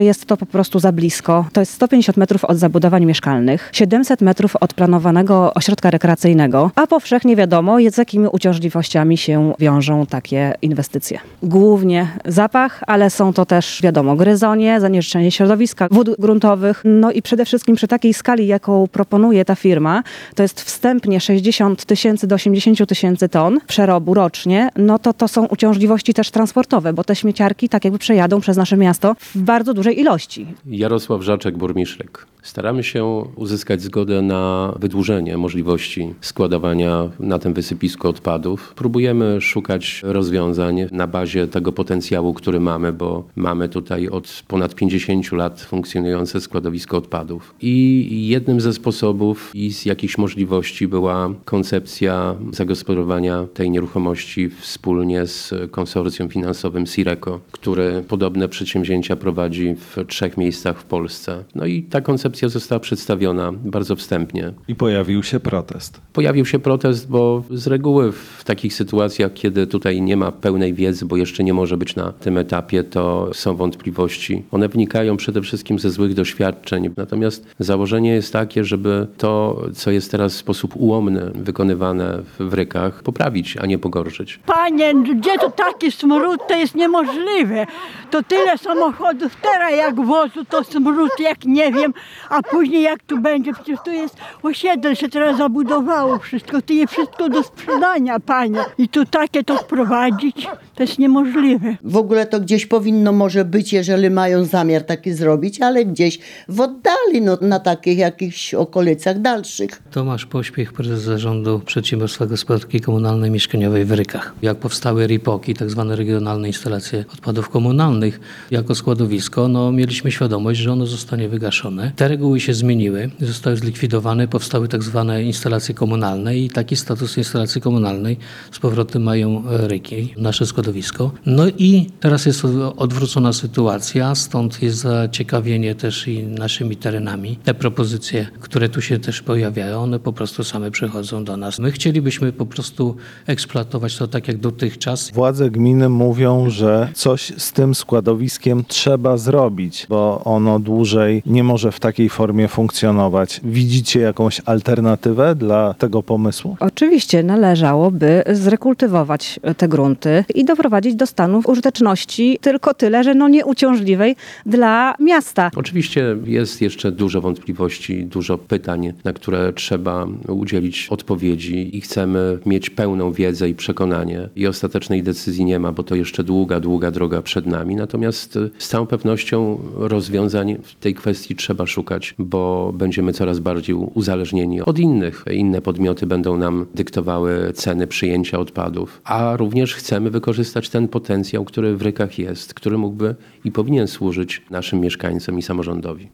Jest to po prostu za blisko. To jest 150 metrów od zabudowań mieszkalnych, 700 metrów od planowanego ośrodka rekreacyjnego, a powszechnie wiadomo, z jakimi uciążliwościami się wiążą takie inwestycje. Głównie zapach, ale są to też, wiadomo, gryzonie, zanieczyszczenie środowiska, wód gruntowych. No i przede wszystkim przy takiej skali, jaką proponuje ta firma, to jest wstępnie 60 tysięcy do 80 tysięcy ton przerobu rocznie, no to są uciążliwości też transportowe, bo te śmieciarki tak jakby przejadą przez nasze miasto w bardzo dużej ilości. Jarosław Żaczek, burmistrz. Staramy się uzyskać zgodę na wydłużenie możliwości składowania na tym wysypisku odpadów. Próbujemy szukać rozwiązań na bazie tego potencjału, który mamy, bo mamy tutaj od ponad 50 lat funkcjonujące składowisko odpadów. I jednym ze sposobów i z jakichś możliwości była koncepcja zagospodarowania tej nieruchomości wspólnie z konsorcjum finansowym Sireco, który podobne przedsięwzięcia prowadzi w 3 miejscach w Polsce. No i ta koncepcja została przedstawiona bardzo wstępnie. I pojawił się protest. Pojawił się protest, bo z reguły w takich sytuacjach, kiedy tutaj nie ma pełnej wiedzy, bo jeszcze nie może być na tym etapie, to są wątpliwości. One wynikają przede wszystkim ze złych doświadczeń. Natomiast założenie jest takie, żeby to, co jest teraz w sposób ułomny wykonywane w Rykach, poprawić, a nie pogorszyć. Panie, gdzie to taki smród, to jest niemożliwe. To tyle samochodów teraz jak wozu, to smród jak nie wiem, a później jak tu będzie, przecież tu jest osiedle, się teraz zabudowało wszystko, to jest wszystko do sprzedania, panie. I tu takie to wprowadzić, to jest niemożliwe. W ogóle to gdzieś powinno może być, jeżeli mają zamiar taki zrobić, ale gdzieś w oddali, no, na takich jakichś okolicach dalszych. Tomasz Pośpiech, prezes zarządu Przedsiębiorstwa Gospodarki Komunalnej Mieszkaniowej w Rykach. Jak powstały RIPOK-i, tak zwane regionalne instalacje odpadów komunalnych, jako składowisko, no mieliśmy świadomość, że ono zostanie wygaszone. Te reguły się zmieniły, zostały zlikwidowane, powstały tak zwane instalacje komunalne i taki status instalacji komunalnej z powrotem mają Ryki, nasze składowisko. No i teraz jest odwrócona sytuacja, stąd jest zaciekawienie też i naszymi terenami. Te propozycje, które tu się też pojawiają, one po prostu same przychodzą do nas. My chcielibyśmy po prostu eksploatować to tak jak dotychczas. Władze gminy mówią, że coś z tym składowiskiem trzeba zrobić, bo ono dłużej nie może w takiej formie funkcjonować. Widzicie jakąś alternatywę dla tego pomysłu? Oczywiście należałoby zrekultywować te grunty i doprowadzić do stanu użyteczności, tylko tyle, że nieuciążliwej dla miasta. Oczywiście jest jeszcze dużo wątpliwości, dużo pytań, na które trzeba udzielić odpowiedzi i chcemy mieć pełną wiedzę i przekonanie. I ostatecznej decyzji nie ma, bo to jeszcze długa droga przed nami. Natomiast z całą pewnością rozwiązań w tej kwestii trzeba szukać, bo będziemy coraz bardziej uzależnieni od innych. Inne podmioty będą nam dyktowały ceny przyjęcia odpadów, a również chcemy wykorzystać ten potencjał, który w Rykach jest, który mógłby i powinien służyć naszym mieszkańcom i samorządowi.